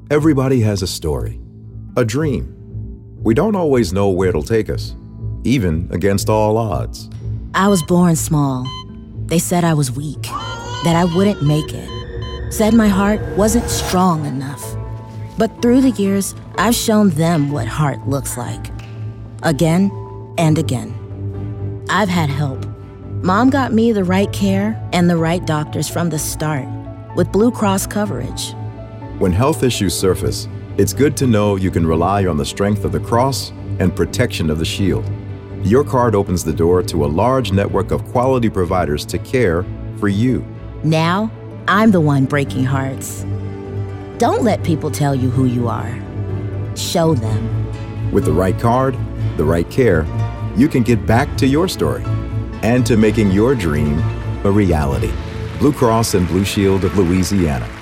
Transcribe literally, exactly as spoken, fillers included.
Everybody has a story, a dream. We don't always know where it'll take us, even against all odds. I was born small. They said I was weak, that I wouldn't make it. Said my heart wasn't strong enough. But through the years, I've shown them what heart looks like. Again and again. I've had help. Mom got me the right care and the right doctors from the start, with Blue Cross coverage. When health issues surface, it's good to know you can rely on the strength of the cross and protection of the shield. Your card opens the door to a large network of quality providers to care for you. Now, I'm the one breaking hearts. Don't let people tell you who you are. Show them. With the right card, the right care, you can get back to your story and to making your dream a reality. Blue Cross and Blue Shield of Louisiana.